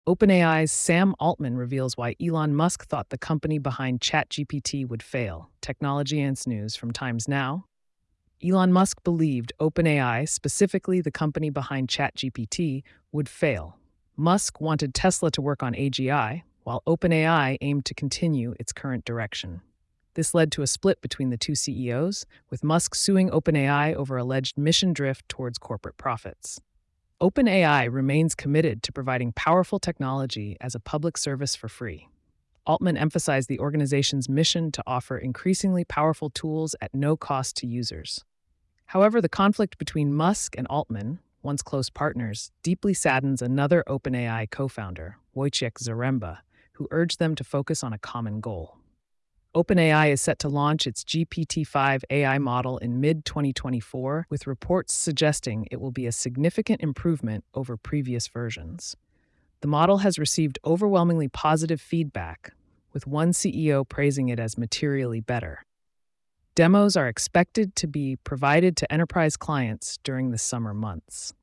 OpenAI's Sam Altman reveals why Elon Musk thought the company behind ChatGPT would fail. Technology Ants News from Times Now. Elon Musk believed OpenAI, specifically the company behind ChatGPT, would fail. Musk wanted Tesla to work on AGI, while OpenAI aimed to continue its current direction. This led to a split between the two CEOs, with Musk suing OpenAI over alleged mission drift towards corporate profits. OpenAI remains committed to providing powerful technology as a public service for free. Altman emphasized the organization's mission to offer increasingly powerful tools at no cost to users. However, the conflict between Musk and Altman, once close partners, deeply saddens another OpenAI co-founder, Wojciech Zaremba, who urged them to focus on a common goal. OpenAI is set to launch its GPT-5 AI model in mid-2024, with reports suggesting it will be a significant improvement over previous versions. The model has received overwhelmingly positive feedback, with one CEO praising it as materially better. Demos are expected to be provided to enterprise clients during the summer months.